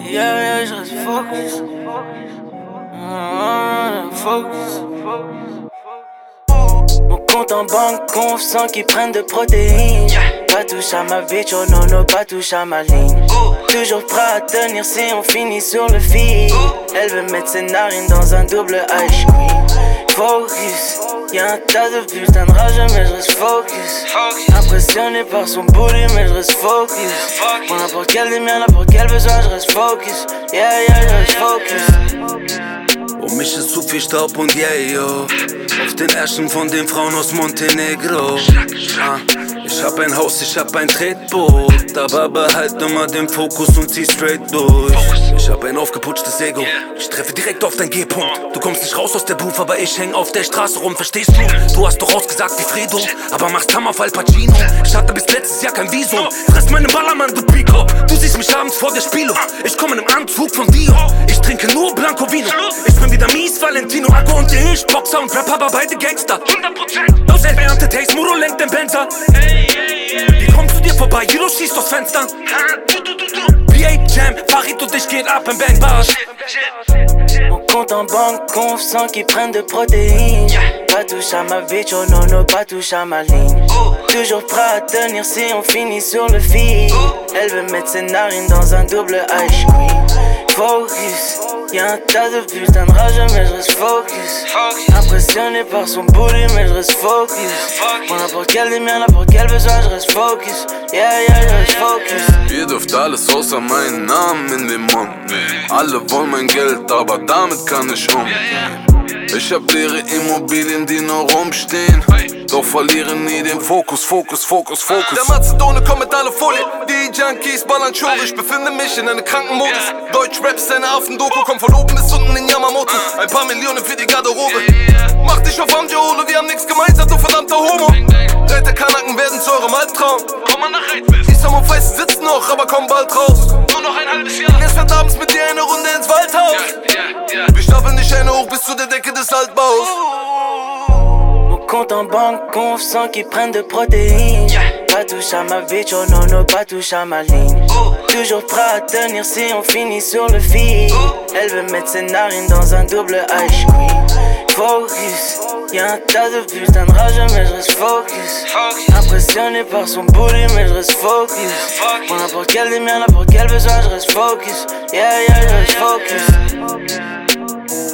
Yeah, je reste focus. Focus. Mon compte en banque conf sans qu'ils prennent de protéines. Pas touche à ma bitch, oh non, non, pas touche à ma ligne. Toujours prêt à tenir si on finit sur le feed. Elle veut mettre ses narines dans un double ice cream. Focus, y'a un tas de putains de rage mais je reste focus. Impressionné par son booty mais je reste focus. Pour n'importe quel des miens, n'importe quel besoin, je reste focus. Yeah, je reste focus. Um mich ist zu viel Staub und yeah, yo. Auf den Äschen von den Frauen aus Montenegro. Ich hab ein Haus, ich hab ein Tretboot, aber behalt immer den Fokus und zieh straight durch. Ich hab ein aufgeputschtes Ego, ich treffe direkt auf dein G-Punkt. Du kommst nicht raus aus der Booth, aber ich häng auf der Straße rum, verstehst du? Du hast doch ausgesagt wie Fredo, aber machst Hammer auf Al Pacino. Ich hatte bis letztes Jahr kein Visum, fress meine Ballermann, du Pico. Du siehst mich abends vor der Spielo, ich komm in einem Anzug von Dio. Ich trinke nur Blanco Vino, ich bin wieder mies, Valentino. Aggo und ich, Boxer und Rapper, aber beide Gangster. 100%, los Beamte Taste, Muro lenkt den Benzer. Wie kommst du dir vorbei? Hiro schießt aus Fenstern. B8 Jam, Farid und ich gehen ab im Bang Bar. Mon compte en banque conf sans qu'ils prennent de protéines. Pas touche à ma bitch, oh non, non, pas touche à ma ligne. Toujours prêt à tenir si on finit sur le feed. Elle veut mettre ses narines dans un double ice cream. Focus, y'a un tas de putains de rage mais je reste focus. Impressionné par son booty mais je reste focus. Pour n'importe quel des miens, n'importe quel besoin, je reste focus. Yeah, je reste focus. Ihr dürft alles außer meinen Namen in den Mund nehmen. Alle wollen mein Geld, aber damit kann ich umgehen. Ich hab leere Immobilien, die nur rumstehen. Doch verlieren nie den Fokus. Der Mazedone kommt mit aller Folie. Die Junkies ballern Schore. Ich befinde mich in einem kranken Modus. Deutsch-Rap ist eine Affendoku. Kommt von oben bis unten in Yamamoto. Ein paar Millionen für die Garderobe. Mach dich auf Amjolo, wir haben nichts gemeinsam, du verdammter Homo. Reiter Kanaken werden zu eurem Albtraum. Komm mal nach Reitwest. Isam und Feist sitzen noch, aber komm bald raus. Nur noch ein halbes Jahr. Und jetzt fährt abends mit dir eine Runde ins Waldhaus. Wir stapeln die Schäne hoch bis zu der Decke des Altbaus. Mon compte en banque conf sans qu'ils prennent de protéines. Pas touche à ma bitch, oh non, non, pas touche à ma ligne. Toujours prêt à tenir si on finit sur le feed. Elle veut mettre ses narines dans un double ice cream. Focus, y'a un tas de putains de rage mais je reste focus. Impressionné par son booty mais je reste focus. Pour n'importe quel des miens, n'importe quel besoin, je reste focus. Yeah, je reste focus.